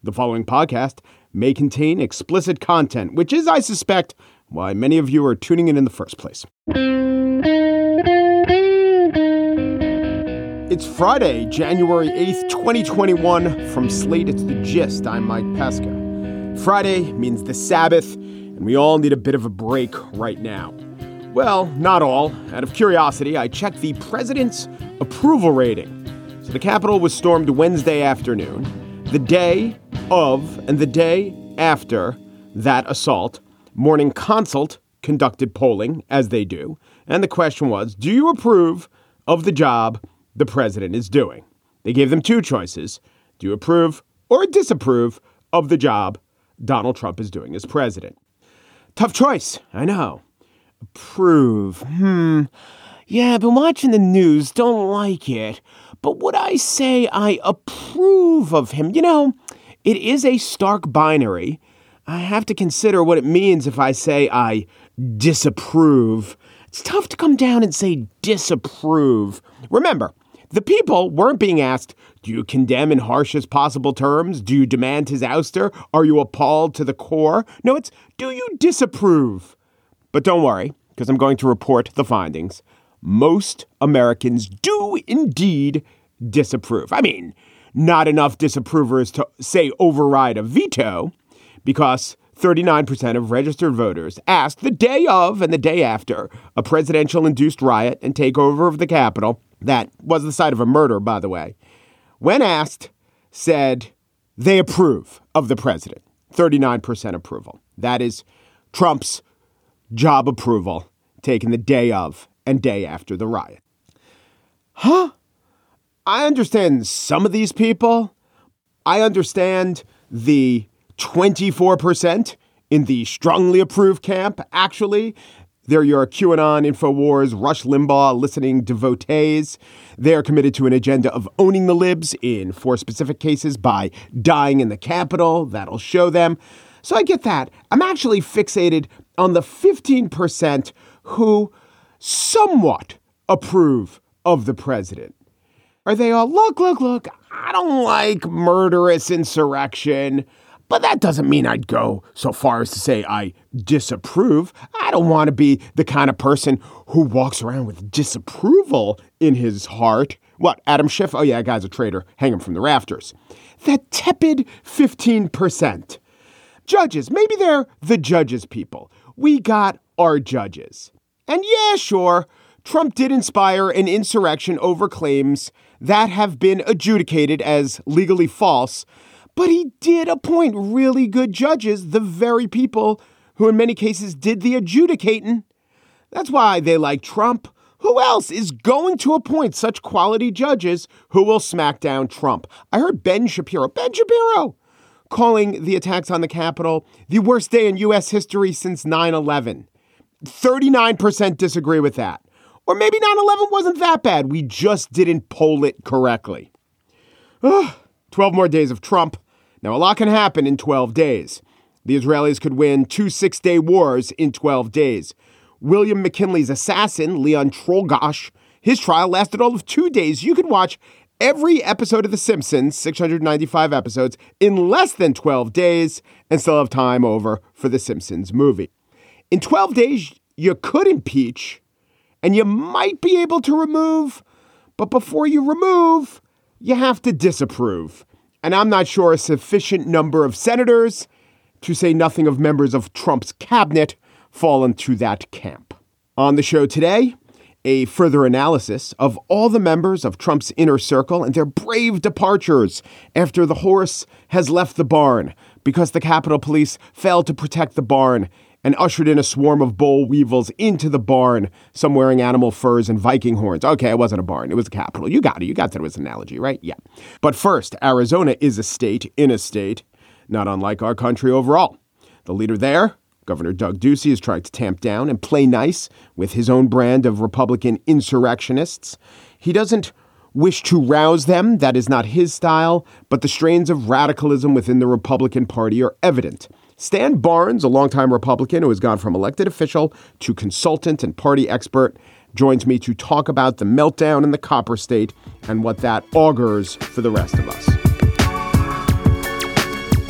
The following podcast may contain explicit content, which is, I suspect, why many of you are tuning in the first place. It's Friday, January 8th, 2021. From Slate, it's The Gist. I'm Mike Pesca. Friday means the Sabbath, and we all need a bit of a break right now. Well, not all. Out of curiosity, I checked the president's approval rating. So the Capitol was stormed Wednesday afternoon. The day of and the day after that assault, Morning Consult conducted polling, as they do. And the question was, do you approve of the job the president is doing? They gave them two choices. Do you approve or disapprove of the job Donald Trump is doing as president? Tough choice, I know. Approve. Yeah, been watching the news, don't like it. But would I say I approve of him? You know, it is a stark binary. I have to consider what it means if I say I disapprove. It's tough to come down and say disapprove. Remember, the people weren't being asked, do you condemn in harshest possible terms? Do you demand his ouster? Are you appalled to the core? No, it's, do you disapprove? But don't worry, because I'm going to report the findings. Most Americans do indeed disapprove. I mean, not enough disapprovers to, say, override a veto, because 39% of registered voters asked the day of and the day after a presidential-induced riot and takeover of the Capitol, that was the site of a murder, by the way, when asked, said they approve of the president. 39% approval. That is Trump's job approval taken the day of and day after the riot. I understand some of these people. I understand the 24% in the strongly approved camp. Actually, they're your QAnon, InfoWars, Rush Limbaugh listening devotees. They're committed to an agenda of owning the libs in 4 specific cases by dying in the Capitol. That'll show them. So I get that. I'm actually fixated on the 15% who somewhat approve of the president. Are they all, look, I don't like murderous insurrection, but that doesn't mean I'd go so far as to say I disapprove. I don't want to be the kind of person who walks around with disapproval in his heart. What, Adam Schiff? Oh yeah, that guy's a traitor. Hang him from the rafters. That tepid 15%. Judges, maybe they're the judges people. We got our judges. And yeah, sure, Trump did inspire an insurrection over claims that have been adjudicated as legally false, but he did appoint really good judges, the very people who in many cases did the adjudicating. That's why they like Trump. Who else is going to appoint such quality judges who will smack down Trump? I heard Ben Shapiro, calling the attacks on the Capitol the worst day in U.S. history since 9/11. 39% disagree with that. Or maybe 9/11 wasn't that bad. We just didn't poll it correctly. 12 more days of Trump. Now, a lot can happen in 12 days. The Israelis could win 2 6-day wars in 12 days. William McKinley's assassin, Leon Trollgosh, his trial lasted all of 2 days. You could watch every episode of The Simpsons, 695 episodes, in less than 12 days and still have time over for The Simpsons movie. In 12 days, you could impeach, and you might be able to remove, but before you remove, you have to disapprove. And I'm not sure a sufficient number of senators, to say nothing of members of Trump's cabinet, fall into that camp. On the show today, a further analysis of all the members of Trump's inner circle and their brave departures after the horse has left the barn because the Capitol Police failed to protect the barn and ushered in a swarm of boll weevils into the barn, some wearing animal furs and Viking horns. Okay, it wasn't a barn. It was the Capitol. You got it. You got that it was an analogy, right? Yeah. But first, Arizona is a state in a state, not unlike our country overall. The leader there, Governor Doug Ducey, is trying to tamp down and play nice with his own brand of Republican insurrectionists. He doesn't wish to rouse them. That is not his style, but the strains of radicalism within the Republican Party are evident. Stan Barnes, a longtime Republican who has gone from elected official to consultant and party expert, joins me to talk about the meltdown in the Copper State and what that augurs for the rest of us.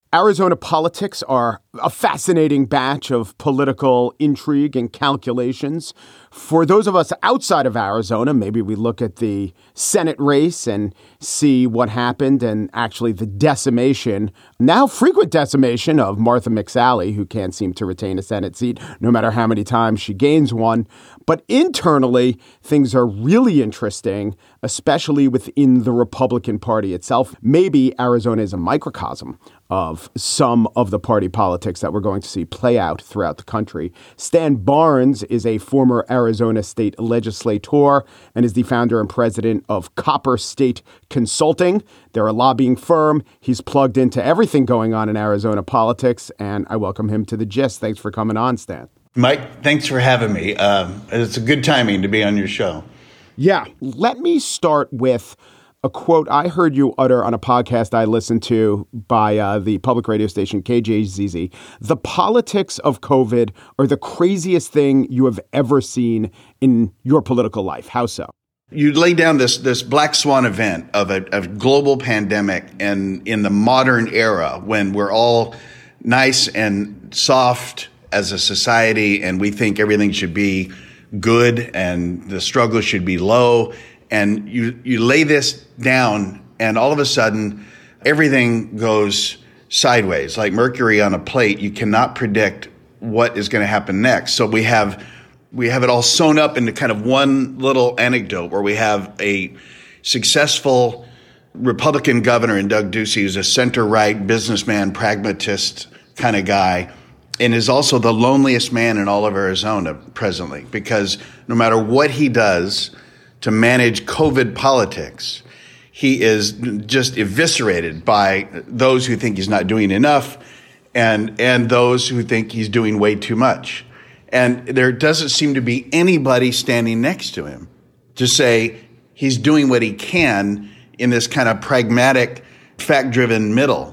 Arizona politics are a fascinating batch of political intrigue and calculations. For those of us outside of Arizona, maybe we look at the Senate race and see what happened and actually the decimation, now frequent decimation of Martha McSally, who can't seem to retain a Senate seat no matter how many times she gains one. But internally, things are really interesting, especially within the Republican Party itself. Maybe Arizona is a microcosm of some of the party politics that we're going to see play out throughout the country. Stan Barnes is a former Arizona state legislator and is the founder and president of Copper State Consulting. They're a lobbying firm. He's plugged into everything going on in Arizona politics, and I welcome him to The Gist. Thanks for coming on, Stan. Mike, thanks for having me. It's a good timing to be on your show. Yeah. Let me start with a quote I heard you utter on a podcast I listened to by the public radio station KJZZ. The politics of COVID are the craziest thing you have ever seen in your political life. How so? You lay down this black swan event of a global pandemic, and in the modern era when we're all nice and soft as a society and we think everything should be good and the struggle should be low. And you lay this down and all of a sudden everything goes sideways like mercury on a plate. You cannot predict what is going to happen next. So we have it all sewn up into kind of one little anecdote where we have a successful Republican governor in Doug Ducey, who's a center-right businessman, pragmatist kind of guy, and is also the loneliest man in all of Arizona presently, because no matter what he does to manage COVID politics, he is just eviscerated by those who think he's not doing enough and those who think he's doing way too much. And there doesn't seem to be anybody standing next to him to say he's doing what he can in this kind of pragmatic, fact-driven middle.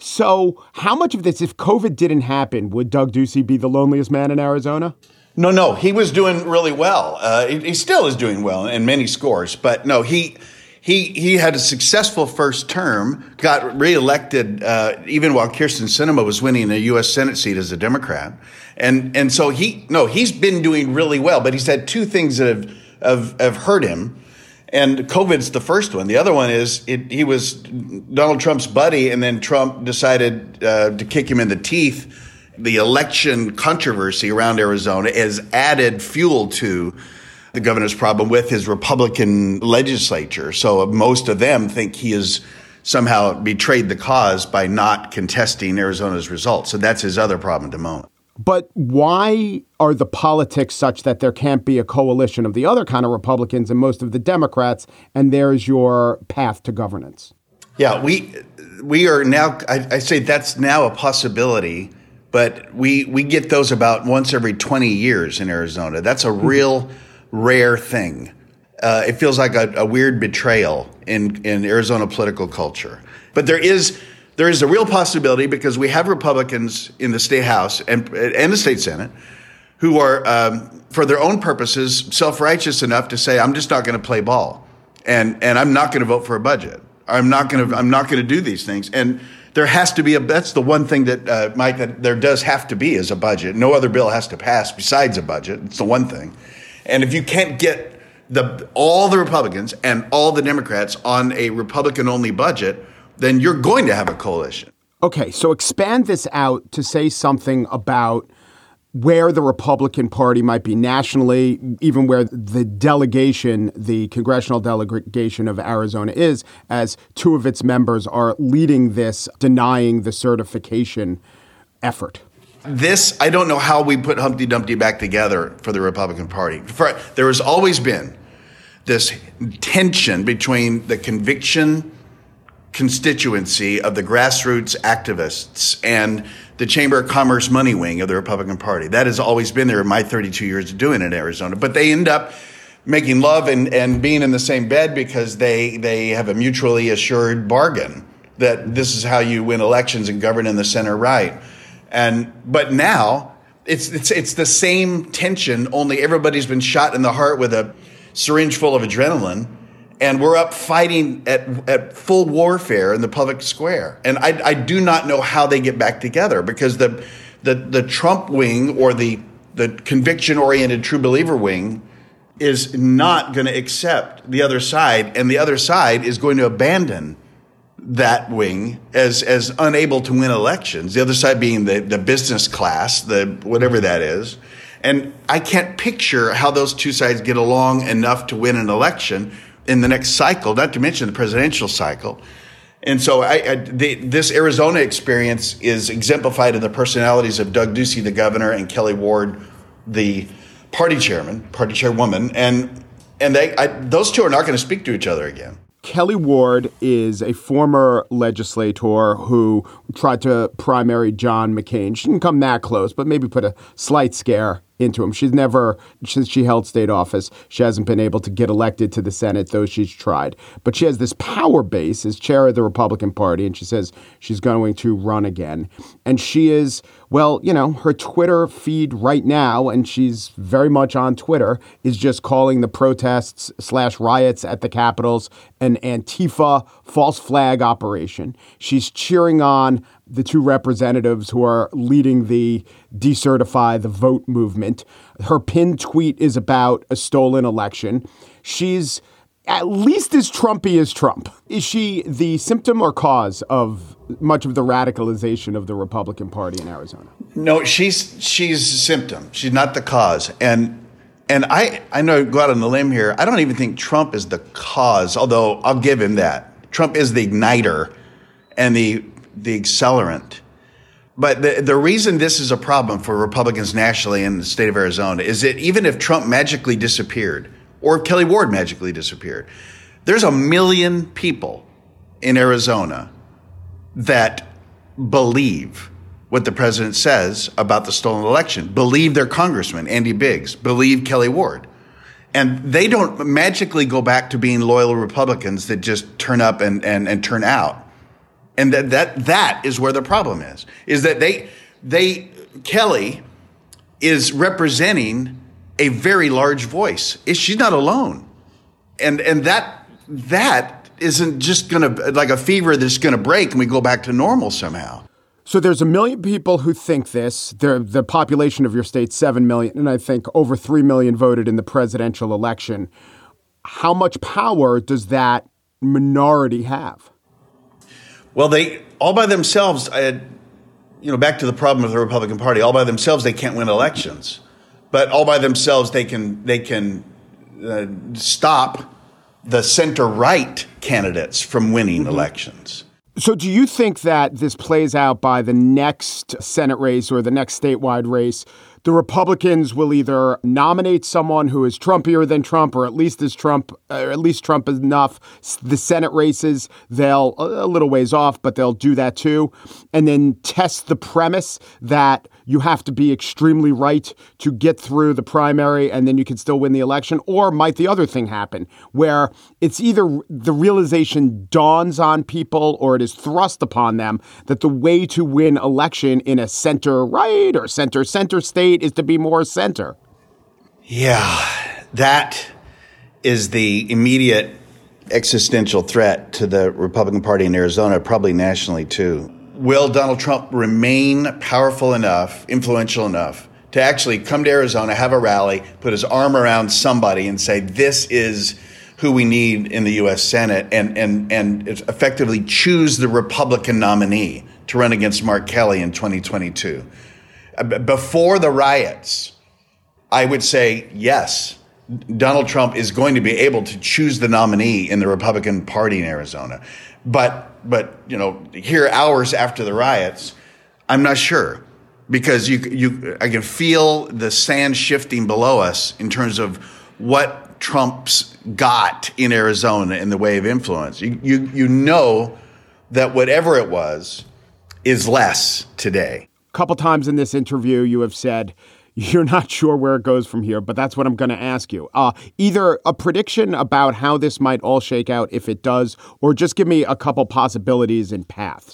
So how much of this, if COVID didn't happen, would Doug Ducey be the loneliest man in Arizona? No, he was doing really well. He still is doing well in many scores, but no, he had a successful first term, got reelected even while Kyrsten Sinema was winning a U.S. Senate seat as a Democrat, and so he's been doing really well. But he's had two things that have hurt him, and COVID's the first one. The other one is he was Donald Trump's buddy, and then Trump decided to kick him in the teeth. The election controversy around Arizona has added fuel to the governor's problem with his Republican legislature. So most of them think he has somehow betrayed the cause by not contesting Arizona's results. So that's his other problem at the moment. But why are the politics such that there can't be a coalition of the other kind of Republicans and most of the Democrats, and there's your path to governance? Yeah, we are now, I say that's now a possibility, but we get those about once every 20 years in Arizona. That's a real rare thing. It feels like a weird betrayal in Arizona political culture. But there is a real possibility because we have Republicans in the state house and the state senate who are, for their own purposes, self-righteous enough to say, I'm just not going to play ball, and I'm not going to vote for a budget. I'm not going to do these things. And there has to be that's the one thing that, Mike, that there does have to be is a budget. No other bill has to pass besides a budget. It's the one thing. And if you can't get all the Republicans and all the Democrats on a Republican-only budget, then you're going to have a coalition. Okay, so expand this out to say something about where the Republican Party might be nationally, even where the delegation, the congressional delegation of Arizona is, as two of its members are leading this denying the certification effort. This, I don't know how we put Humpty Dumpty back together for the Republican Party. There has always been this tension between the conviction constituency of the grassroots activists and the Chamber of Commerce money wing of the Republican Party. That has always been there in my 32 years of doing it in Arizona. But they end up making love and being in the same bed because they have a mutually assured bargain that this is how you win elections and govern in the center right. But now it's the same tension, only everybody's been shot in the heart with a syringe full of adrenaline, And we're up fighting at full warfare in the public square. And I do not know how they get back together, because the Trump wing, or the conviction-oriented true believer wing, is not going to accept the other side, and the other side is going to abandon that wing as unable to win elections. The other side being the business class, the whatever that is. And I can't picture how those two sides get along enough to win an election in the next cycle, not to mention the presidential cycle. And so this Arizona experience is exemplified in the personalities of Doug Ducey, the governor, and Kelly Ward, the party chairwoman. And those two are not going to speak to each other again. Kelly Ward is a former legislator who tried to primary John McCain. She didn't come that close, but maybe put a slight scare into him. She's never, since she held state office, she hasn't been able to get elected to the Senate, though she's tried. But she has this power base as chair of the Republican Party, and she says she's going to run again. And she is, well, you know, her Twitter feed right now, and she's very much on Twitter, is just calling the protests / riots at the Capitals an Antifa false flag operation. She's cheering on the two representatives who are leading the decertify the vote movement. Her pinned tweet is about a stolen election. She's at least as Trumpy as Trump. Is she the symptom or cause of much of the radicalization of the Republican Party in Arizona? No, she's a symptom. She's not the cause. And I know, go out on the limb here, I don't even think Trump is the cause, although I'll give him that. Trump is the igniter and the accelerant. But the reason this is a problem for Republicans nationally in the state of Arizona is that even if Trump magically disappeared, or if Kelly Ward magically disappeared, there's 1 million people in Arizona that believe what the president says about the stolen election, believe their congressman, Andy Biggs, believe Kelly Ward. And they don't magically go back to being loyal Republicans that just turn up and turn out. And that is where the problem is that Kelly is representing a very large voice. She's not alone. And that isn't just going to, like a fever that's going to break and we go back to normal somehow. So there's 1 million people who think this. The population of your state, 7 million, and I think over 3 million voted in the presidential election. How much power does that minority have? Well, they all by themselves, back to the problem of the Republican Party, all by themselves, they can't win elections. But all by themselves, they can stop the center-right candidates from winning elections. So do you think that this plays out by the next Senate race or the next statewide race? The Republicans will either nominate someone who is Trumpier than Trump, or at least is Trump, or at least Trump enough. The Senate races, they'll a little ways off, but they'll do that too. And then test the premise that you have to be extremely right to get through the primary and then you can still win the election. Or might the other thing happen where it's either the realization dawns on people or it is thrust upon them that the way to win election in a center right or center state is to be more center. Yeah, that is the immediate existential threat to the Republican Party in Arizona, probably nationally too. Will Donald Trump remain powerful enough, influential enough to actually come to Arizona, have a rally, put his arm around somebody and say, this is who we need in the U.S. Senate and effectively choose the Republican nominee to run against Mark Kelly in 2022? Before the riots, I would say, yes, Donald Trump is going to be able to choose the nominee in the Republican Party in Arizona. But here hours after the riots, I'm not sure, because I can feel the sand shifting below us in terms of what Trump's got in Arizona in the way of influence. You know that whatever it was is less today. A couple times in this interview, you have said you're not sure where it goes from here, but that's what I'm going to ask you. Either a prediction about how this might all shake out if it does, or just give me a couple possibilities and paths.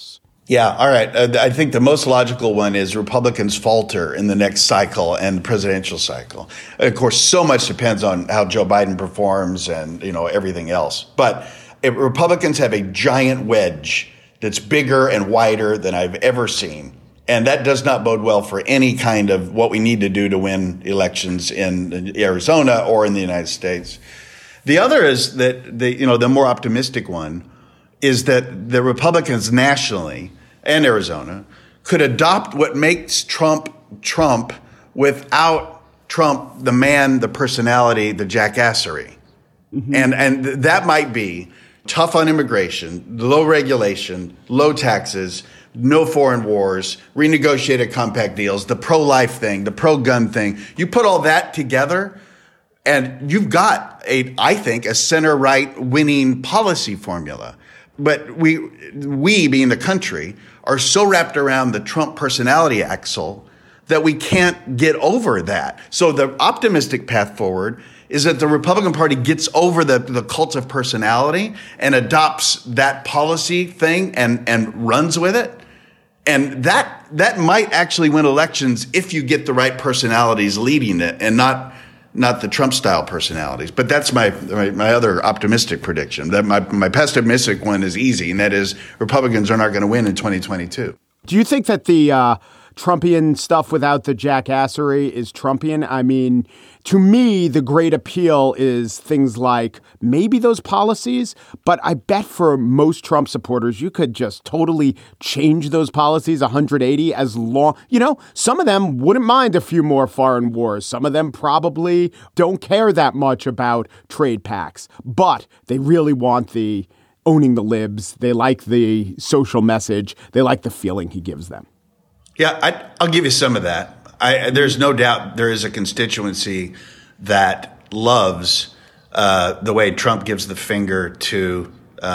Yeah, all right. I think the most logical one is Republicans falter in the next cycle and the presidential cycle. Of course, so much depends on how Joe Biden performs and, everything else. But Republicans have a giant wedge that's bigger and wider than I've ever seen. And that does not bode well for any kind of what we need to do to win elections in Arizona or in the United States. The other is that the more optimistic one is that the Republicans nationally and Arizona could adopt what makes Trump Trump without Trump, the man, the personality, the jackassery. Mm-hmm. And that might be tough on immigration, low regulation, low taxes, no foreign wars, renegotiated compact deals, the pro-life thing, the pro-gun thing. You put all that together and you've got I think, a center-right winning policy formula. But we being the country are so wrapped around the Trump personality axle that we can't get over that. So the optimistic path forward is that the Republican Party gets over the cult of personality and adopts that policy thing and runs with it. And that might actually win elections if you get the right personalities leading it and not the Trump-style personalities. But that's my other optimistic prediction. That my pessimistic one is easy, and that is Republicans are not going to win in 2022. Do you think that the Trumpian stuff without the jackassery is Trumpian? I mean, to me, the great appeal is things like maybe those policies, but I bet for most Trump supporters, you could just totally change those policies 180 as long, some of them wouldn't mind a few more foreign wars. Some of them probably don't care that much about trade pacts, but they really want the owning the libs. They like the social message. They like the feeling he gives them. Yeah, I'll give you some of that. There's no doubt there is a constituency that loves the way Trump gives the finger to,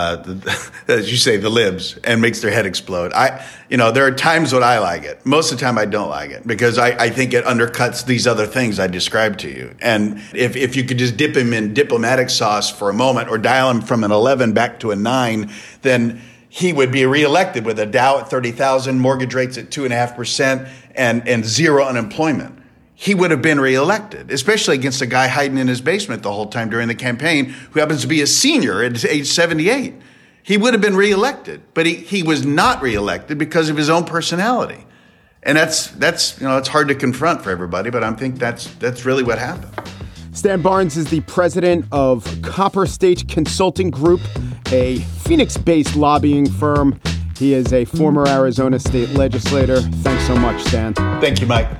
as you say, the libs and makes their head explode. There are times when I like it. Most of the time I don't like it because I think it undercuts these other things I described to you. And if you could just dip him in diplomatic sauce for a moment or dial him from an 11 back to a 9, then he would be reelected with a Dow at 30,000, mortgage rates at 2.5%, and zero unemployment. He would have been reelected, especially against a guy hiding in his basement the whole time during the campaign who happens to be a senior at age 78. He would have been reelected, but he was not reelected because of his own personality. And that's it's hard to confront for everybody, but I think that's really what happened. Stan Barnes is the president of Copper State Consulting Group, a Phoenix-based lobbying firm. He is a former Arizona state legislator. Thanks so much, Stan. Thank you, Mike.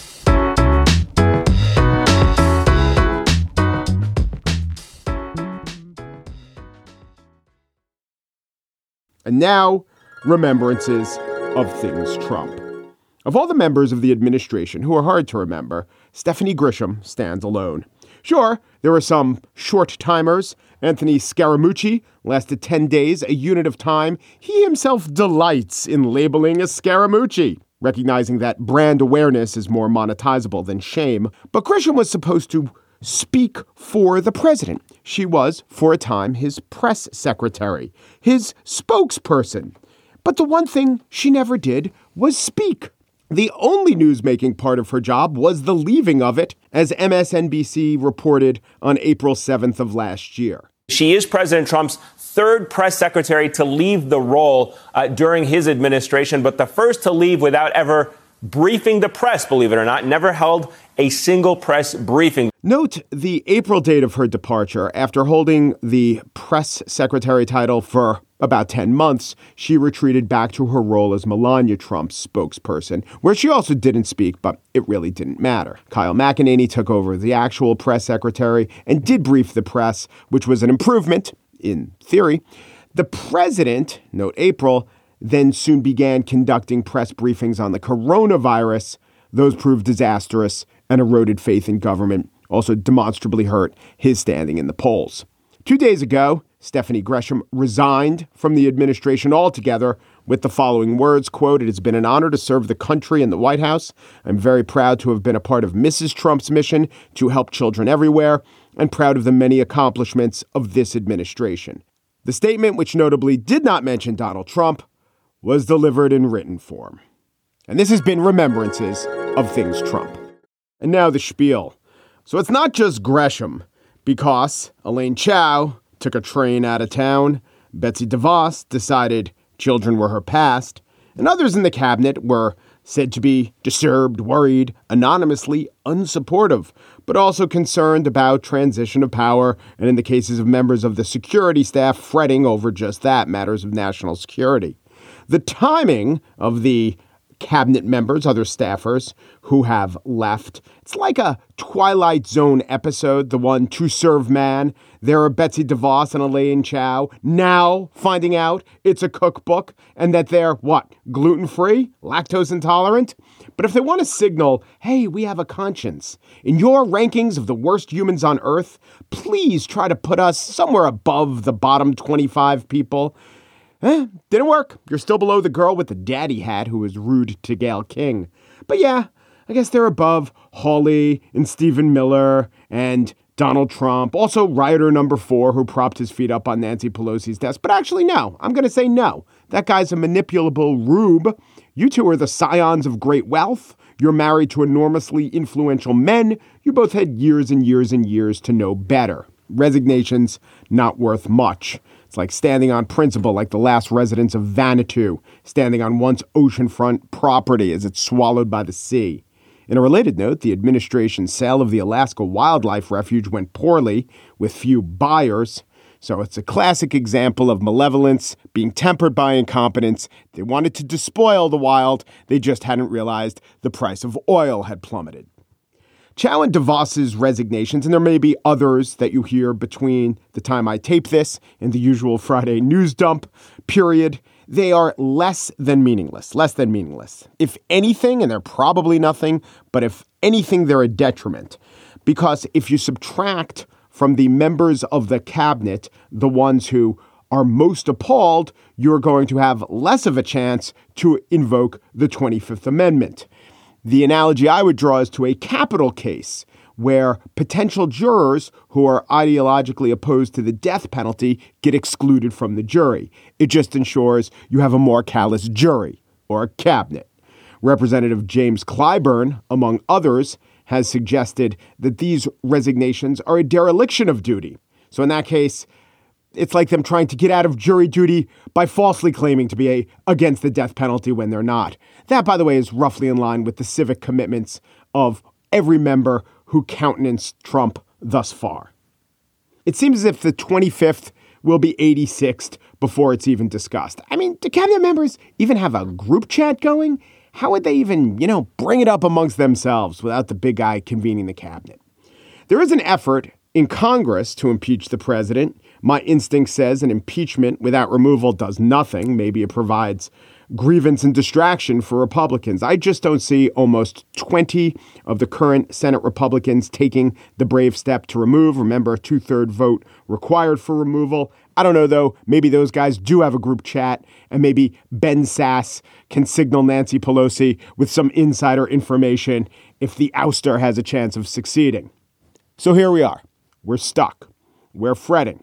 And now, remembrances of things Trump. Of all the members of the administration who are hard to remember, Stephanie Grisham stands alone. Sure, there are some short-timers. Anthony Scaramucci lasted 10 days, a unit of time. He himself delights in labeling a Scaramucci, recognizing that brand awareness is more monetizable than shame. But Grisham was supposed to speak for the president. She was, for a time, his press secretary, his spokesperson. But the one thing she never did was speak. The only newsmaking part of her job was the leaving of it, as MSNBC reported on April 7th of last year. She is President Trump's third press secretary to leave the role during his administration, but the first to leave without ever briefing the press, believe it or not, never held a single press briefing. Note the April date of her departure. After holding the press secretary title for about 10 months, she retreated back to her role as Melania Trump's spokesperson, where she also didn't speak, but it really didn't matter. Kyle McEnany took over the actual press secretary and did brief the press, which was an improvement, in theory. The president, note April, then soon began conducting press briefings on the coronavirus. Those proved disastrous and eroded faith in government, also demonstrably hurt his standing in the polls. 2 days ago, Stephanie Grisham resigned from the administration altogether with the following words, quote, "It has been an honor to serve the country in the White House. I'm very proud to have been a part of Mrs. Trump's mission to help children everywhere and proud of the many accomplishments of this administration." The statement, which notably did not mention Donald Trump, was delivered in written form. And this has been Remembrances of Things Trump. And now the spiel. So it's not just Gresham, because Elaine Chao took a train out of town, Betsy DeVos decided children were her past, and others in the cabinet were said to be disturbed, worried, anonymously unsupportive, but also concerned about transition of power, and in the cases of members of the security staff, fretting over just that, matters of national security. The timing of the cabinet members, other staffers who have left. It's like a Twilight Zone episode, the one To Serve Man. There are Betsy DeVos and Elaine Chao now finding out it's a cookbook and that they're, gluten-free, lactose intolerant? But if they want to signal, hey, we have a conscience, in your rankings of the worst humans on earth, please try to put us somewhere above the bottom 25 people. Didn't work. You're still below the girl with the daddy hat who was rude to Gayle King. But yeah, I guess they're above Hawley and Stephen Miller and Donald Trump. Also, rioter number 4 who propped his feet up on Nancy Pelosi's desk. But actually, no. I'm going to say no. That guy's a manipulable rube. You two are the scions of great wealth. You're married to enormously influential men. You both had years and years and years to know better. Resignation's not worth much. It's like standing on principle, like the last residents of Vanuatu, standing on once oceanfront property as it's swallowed by the sea. In a related note, the administration's sale of the Alaska Wildlife Refuge went poorly with few buyers. So it's a classic example of malevolence being tempered by incompetence. They wanted to despoil the wild. They just hadn't realized the price of oil had plummeted. Chao and DeVos's resignations, and there may be others that you hear between the time I tape this and the usual Friday news dump period, they are less than meaningless. If anything, and they're probably nothing, but if anything, they're a detriment. Because if you subtract from the members of the cabinet the ones who are most appalled, you're going to have less of a chance to invoke the 25th Amendment. The analogy I would draw is to a capital case where potential jurors who are ideologically opposed to the death penalty get excluded from the jury. It just ensures you have a more callous jury or a cabinet. Representative James Clyburn, among others, has suggested that these resignations are a dereliction of duty. So in that case, it's like them trying to get out of jury duty by falsely claiming to be against the death penalty when they're not. That, by the way, is roughly in line with the civic commitments of every member who countenanced Trump thus far. It seems as if the 25th will be 86th before it's even discussed. I mean, do cabinet members even have a group chat going? How would they even, bring it up amongst themselves without the big guy convening the cabinet? There is an effort in Congress to impeach the president. My instinct says an impeachment without removal does nothing. Maybe it provides grievance and distraction for Republicans. I just don't see almost 20 of the current Senate Republicans taking the brave step to remove. Remember, a 2/3 vote required for removal. I don't know, though. Maybe those guys do have a group chat, and maybe Ben Sasse can signal Nancy Pelosi with some insider information if the ouster has a chance of succeeding. So here we are. We're stuck. We're fretting.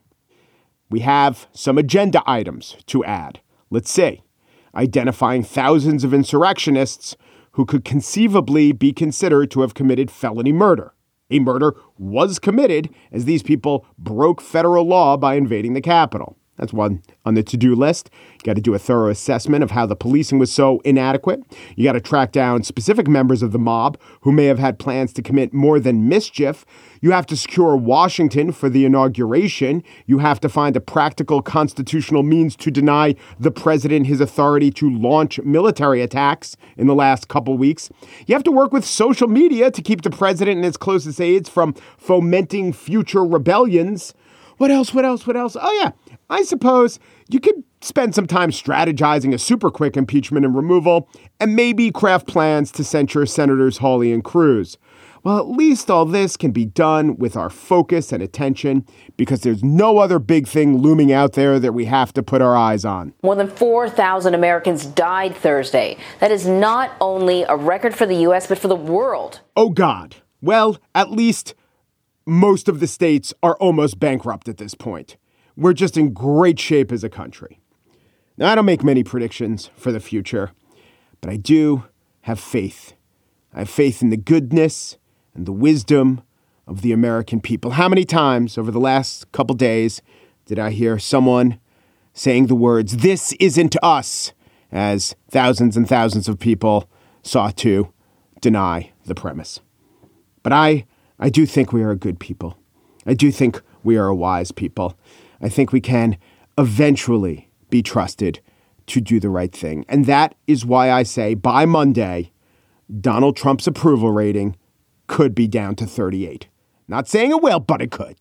We have some agenda items to add. Let's see. Identifying thousands of insurrectionists who could conceivably be considered to have committed felony murder. A murder was committed as these people broke federal law by invading the Capitol. That's one on the to-do list. You got to do a thorough assessment of how the policing was so inadequate. You got to track down specific members of the mob who may have had plans to commit more than mischief. You have to secure Washington for the inauguration. You have to find a practical constitutional means to deny the president his authority to launch military attacks in the last couple weeks. You have to work with social media to keep the president and his closest aides from fomenting future rebellions. What else? Oh, yeah. I suppose you could spend some time strategizing a super quick impeachment and removal and maybe craft plans to censure Senators Hawley and Cruz. Well, at least all this can be done with our focus and attention because there's no other big thing looming out there that we have to put our eyes on. More than 4,000 Americans died Thursday. That is not only a record for the U.S., but for the world. Oh, God. Well, at least most of the states are almost bankrupt at this point. We're just in great shape as a country. Now, I don't make many predictions for the future, but I do have faith. I have faith in the goodness and the wisdom of the American people. How many times over the last couple days did I hear someone saying the words, "This isn't us," as thousands and thousands of people sought to deny the premise? But I do think we are a good people. I do think we are a wise people. I think we can eventually be trusted to do the right thing. And that is why I say by Monday, Donald Trump's approval rating could be down to 38. Not saying it will, but it could.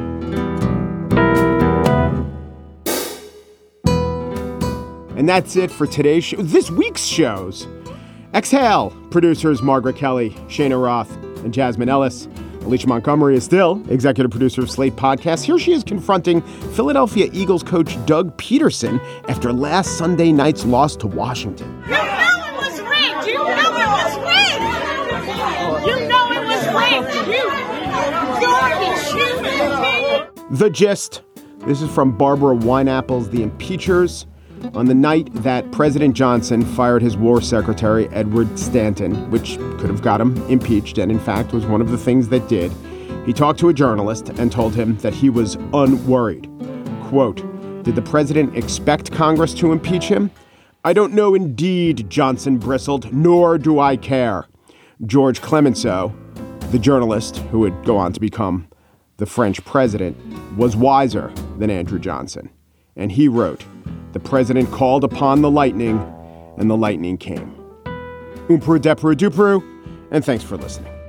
And that's it for today's show. This week's shows. Exhale, producers Margaret Kelly, Shana Roth, and Jasmine Ellis. Alicia Montgomery is still executive producer of Slate Podcasts. Here she is confronting Philadelphia Eagles coach Doug Peterson after last Sunday night's loss to Washington. You know it was rigged. You know it was rigged. You know it was rigged. You garbage human being. The gist. This is from Barbara Wineapple's The Impeachers. On the night that President Johnson fired his war secretary, Edward Stanton, which could have got him impeached and in fact was one of the things that did, he talked to a journalist and told him that he was unworried. Quote, "Did the president expect Congress to impeach him? I don't know indeed," Johnson bristled, "nor do I care." George Clemenceau, the journalist who would go on to become the French president, was wiser than Andrew Johnson. And he wrote, "The president called upon the lightning, and the lightning came." Umpru, depru, dupru, and thanks for listening.